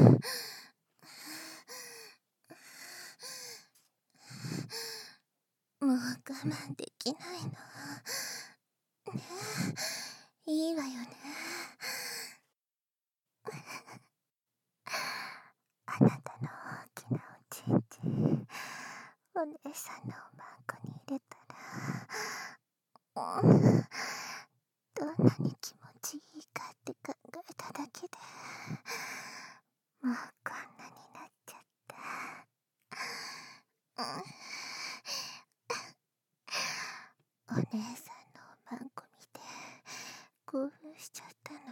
もう我慢できないの。ねえ、いいわよね。あなたの大きなおちんちん、お姉さんのおまんこに入れたら、どんなに気持ちいいかって考えただけで、もうこんなになっちゃった。お姉さんのおまんこ見て興奮しちゃったの。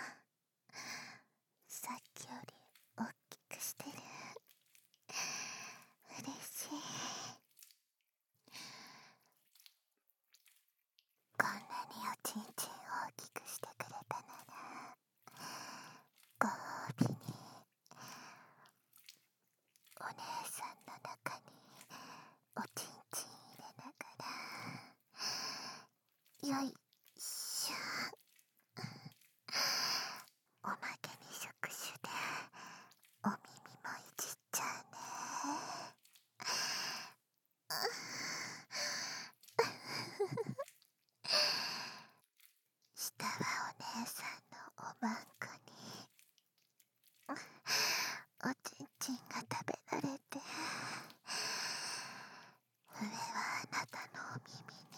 さっきより大きくしてる。嬉しい。こんなにおちんちん大きくしてくれたなら、ご褒美にお姉さんの中におちんちん入れながら、よいしょ。おまけに触手でお耳もいじっちゃうね。下はお姉さんのおまんこにおちんちんが食べられて、上はあなたのお耳に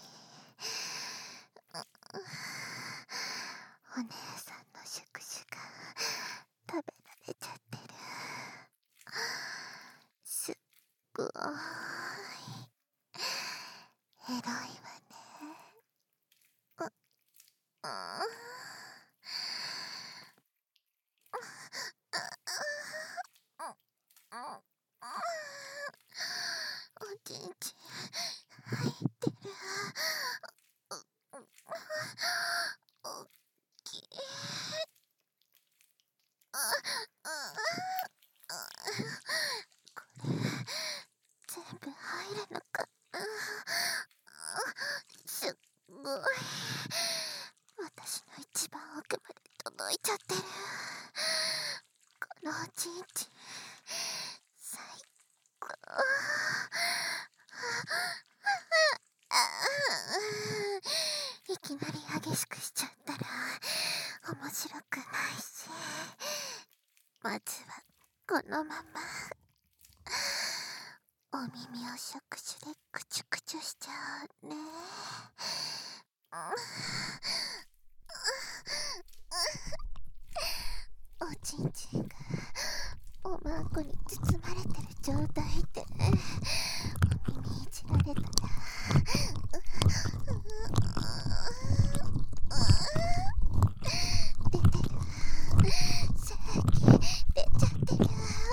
お姉さんの触手が食べられちゃってる。すっごーいエロいわね。おちんちん入ってる。おっきい。これ全部入るのか。すっごい。私の一番奥まで届いちゃってる。このおちんちん最高。いきなり激しくしちゃったら面白くないし、まずはこのままお耳を触手でクチュクチュしちゃうね。おちんちんがおまんこに包まれてる状態でお耳いじられたら、出てる。精液出ちゃってる。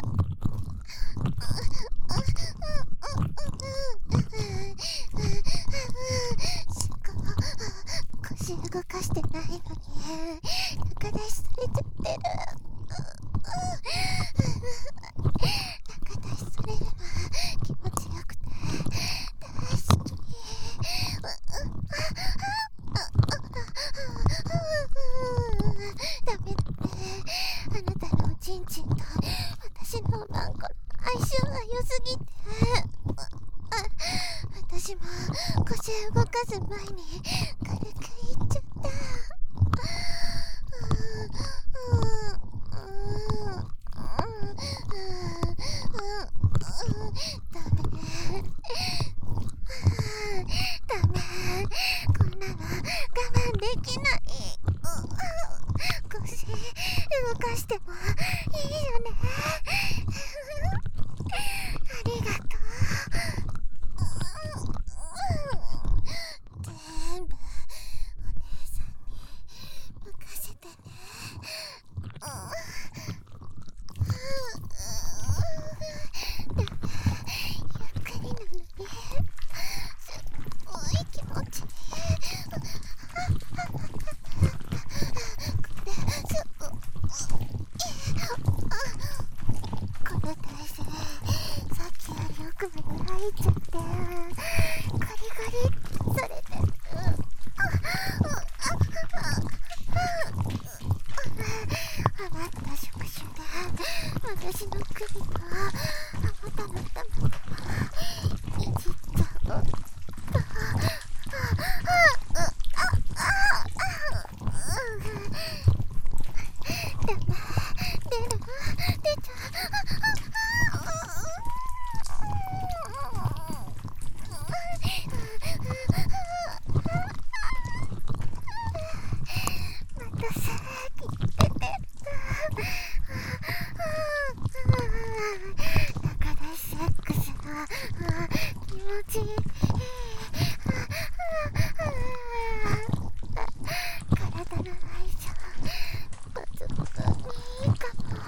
すごい。腰動かしてないのに中出しされちゃってる。中出しされるの気持ちよくて大好き。ダメだね。あなたのおちんちんと私のおまんこの相性が良すぎて、私も腰動かす前に軽くいっちゃった。ダメ。ダメ。こんなの我慢できない。腰動かしてもいいよね。ありがとう。全部お姉さんに任せてね。ゆっくりなのにすっごい気持ちいい。この体勢さっきより奥まで入っちゃってゴリゴリそれてる。余った触手で私の首とあなたの頭からいじっちゃおうと。ダメ、出ちゃまたさっき出てる。中でセックスが気持ちいい。体の相性抜群にいいかも。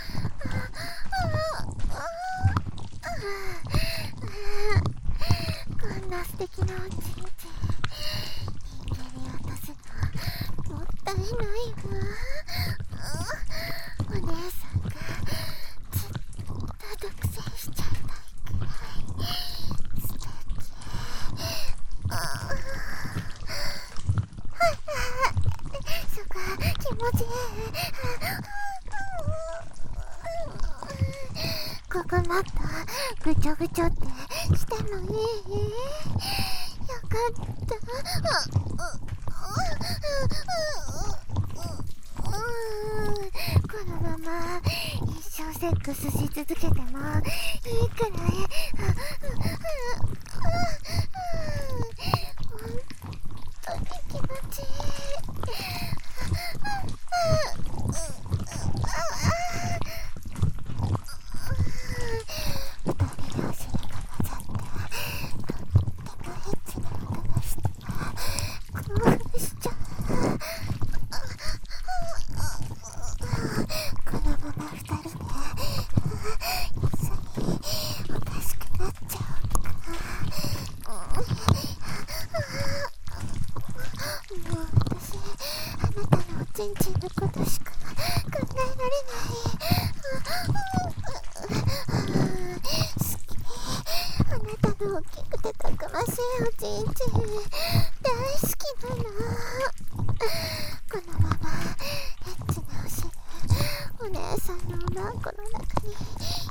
こんな素敵なおちんちん人間に渡すのもったいないわ。お姉さんがずっと独占しちゃいたいくらい素敵。そっか、気持ちいい。ここもっとぐちょぐちょってしてもいい？よかった。このまま一生セックスし続けてもいいくらい。本当に気持ちいい。二人のお尻が混ざってとってもエッチな音がして興奮しちゃう。このまま二人で一緒におかしくなっちゃおうか。もう私あなたのおちんちんのことしか考えられない。好き。あなたの大きくてたくましいおちんちん大好きなの。このままエッチなお尻お姉さんのおまんこの中に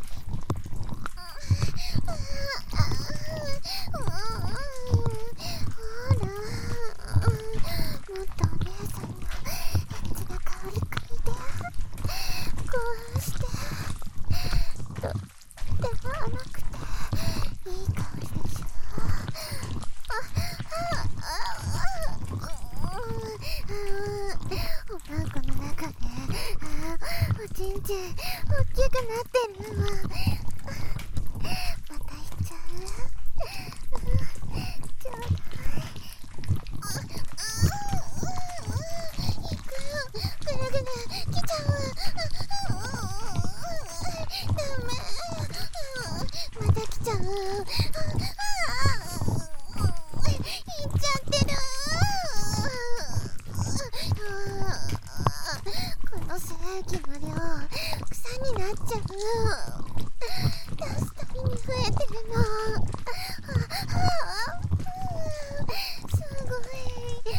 ほら、もっとお姉さんのエッチな香り嗅いで興奮して。とっても甘くていい香りでしょ。おまんこの中でおちんちん大きくなってるわ。また行っちゃう？ちょうだい。行くよ。ぐるぐる来ちゃう。ダメ。また来ちゃう。行っちゃってる。この精液の量草になっちゃう。出すたびに増えてるの。すごい。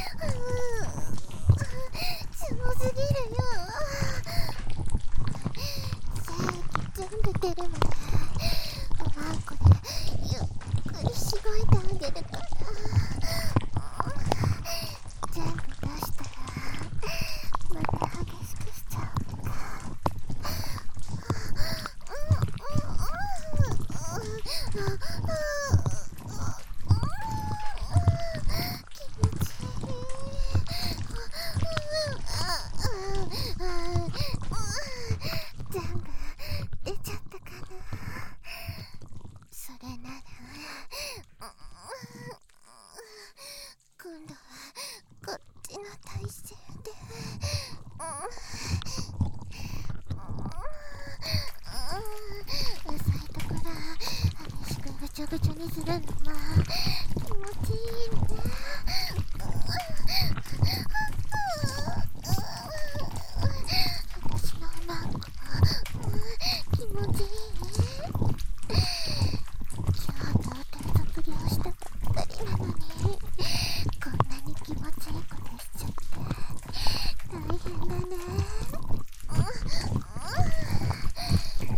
すごすぎるよ。精液全部出るまでおまんこでゆっくりしごいてあげるから。全部出したらまた激しくしちゃうか。気持ちいい。全部出ちゃったかな。それなら今度はこっちの体勢で浅いところ激しくぐちょぐちょにするのも気持ちいいね。私のおまんこ気持ちいい。今日とお手そぶりをしたばっかりなのにこんなに気持ちいいことしちゃって大変だね。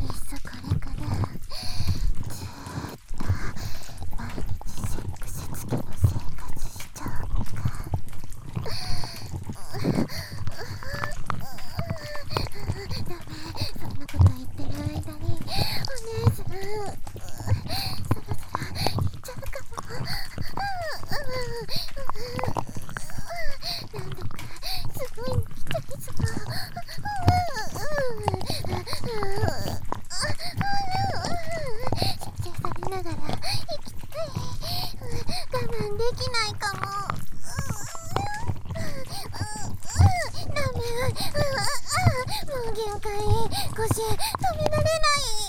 止められない。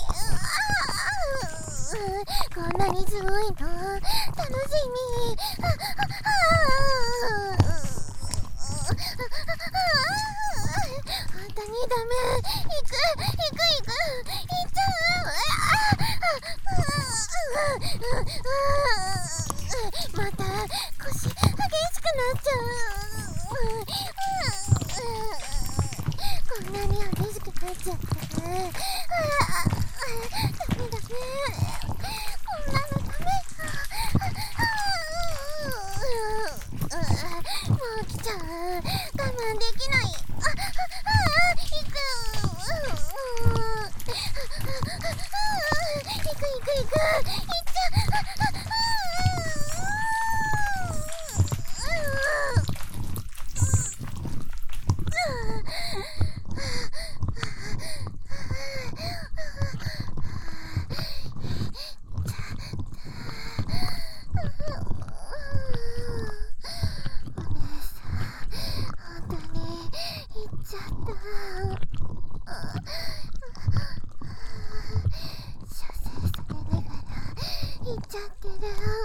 こんなにすごいの楽しみ。本当にダメ。行く行っちゃう。また腰激しくなっちゃう。こんなに激しくなっちゃった。ダメ。こんなのダメ。もう来ちゃう。我慢できない。行く。行っちゃ本当に行っちゃった。射精されながら行っちゃってる。